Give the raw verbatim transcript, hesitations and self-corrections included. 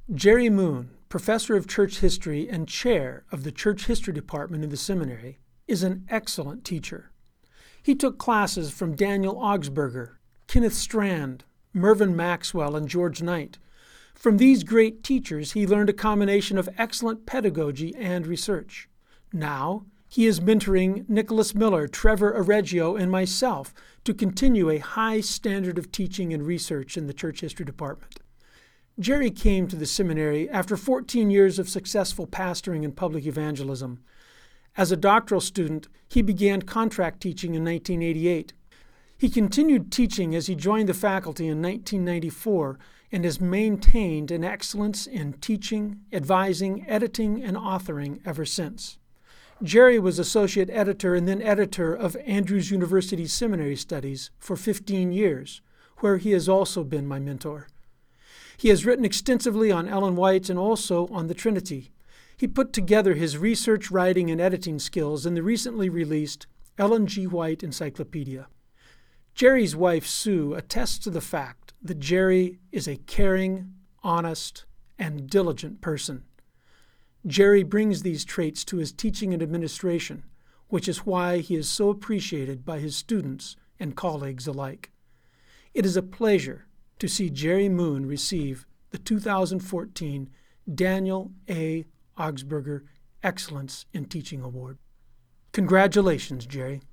Jerry Moon, professor of church history and chair of the church history department in the seminary, is an excellent teacher. He took classes from Daniel Augsburger, Kenneth Strand, Mervyn Maxwell, and George Knight. From these great teachers, he learned a combination of excellent pedagogy and research. Now, he is mentoring Nicholas Miller, Trevor Areggio, and myself to continue a high standard of teaching and research in the church history department. Jerry came to the seminary after fourteen years of successful pastoring and public evangelism. As a doctoral student, he began contract teaching in nineteen eighty-eight. He continued teaching as he joined the faculty in nineteen ninety-four and has maintained an excellence in teaching, advising, editing, and authoring ever since. Jerry was associate editor and then editor of Andrews University Seminary Studies for fifteen years, where he has also been my mentor. He has written extensively on Ellen White and also on the Trinity. He put together his research, writing, and editing skills in the recently released Ellen G. White Encyclopedia. Jerry's wife, Sue, attests to the fact that Jerry is a caring, honest, and diligent person. Jerry brings these traits to his teaching and administration, which is why he is so appreciated by his students and colleagues alike. It is a pleasure to see Jerry Moon receive the two thousand fourteen Daniel A. Augsburger Excellence in Teaching Award. Congratulations, Jerry.